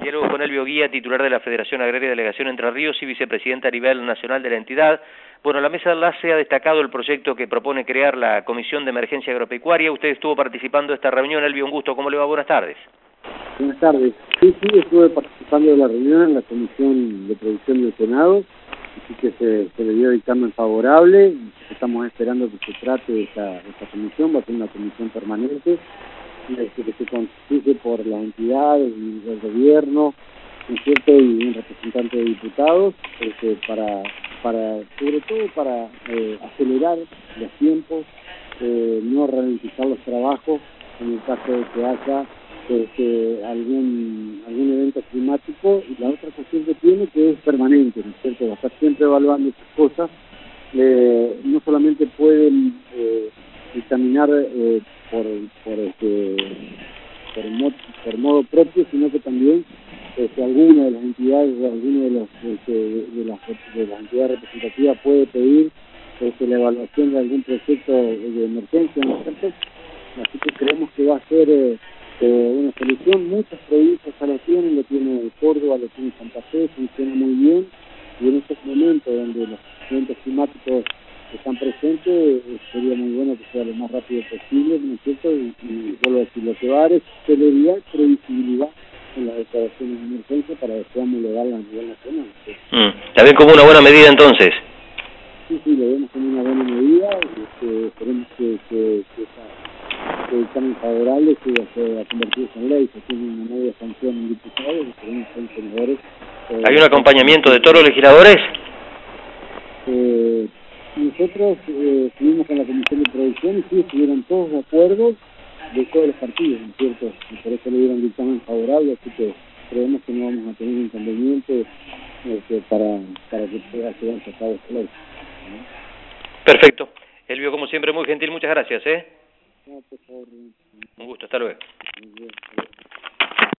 Diálogo con Elvio Guía, titular de la Federación Agraria Delegación Entre Ríos y vicepresidenta a nivel nacional de la entidad. Bueno, la mesa de enlace ha destacado el proyecto que propone crear la Comisión de Emergencia Agropecuaria. Usted estuvo participando de esta reunión. Elvio, un gusto. ¿Cómo le va? Buenas tardes. Buenas tardes. Sí, estuve participando de la reunión en la Comisión de Producción del Senado, así que se le dio dictamen favorable. Estamos esperando que se trate esta comisión, va a ser una comisión permanente, que se constituye por las entidades y el gobierno, ¿no es cierto?, y un representante de diputados, sobre todo para acelerar los tiempos, no ralentizar los trabajos en el caso de que haya algún evento climático. Y la otra cuestión que tiene, que es permanente, ¿no es cierto?, va a estar siempre evaluando esas cosas. No solamente pueden dictaminar por modo propio, sino que también alguna de las entidades, alguna de las entidades representativas puede pedir la evaluación de algún proyecto de emergencia, ¿no es cierto? Así que creemos que va a ser una solución. Muchas provincias ya lo tiene Córdoba, lo tiene Santa Fe, funciona muy bien, y en estos momentos donde los eventos climáticos están presentes, sería muy bueno que sea lo más rápido posible, ¿no es cierto? Y vuelvo a decir, lo que va a dar es celeridad, previsibilidad en las declaraciones de emergencia para que podamos homologarla a nivel nacional, ¿sí? ¿La ven como una buena medida entonces? Sí, lo vemos como una buena medida, y esperemos que dictamen favorable se a convertirse en ley. Se tiene una media sanción en diputados y esperemos que en senadores. ¿Hay un acompañamiento de todos los legisladores? Nosotros estuvimos con la Comisión de Producción y sí estuvieron todos de acuerdo de todos los partidos, ¿no es cierto? Y por eso le dieron dictamen favorable, así que creemos que no vamos a tener inconveniente para que pueda llevarse a cabo esta ley, ¿no? Perfecto. Elvio, como siempre, muy gentil. Muchas gracias, No, por favor. Un gusto. Hasta luego. Muy bien.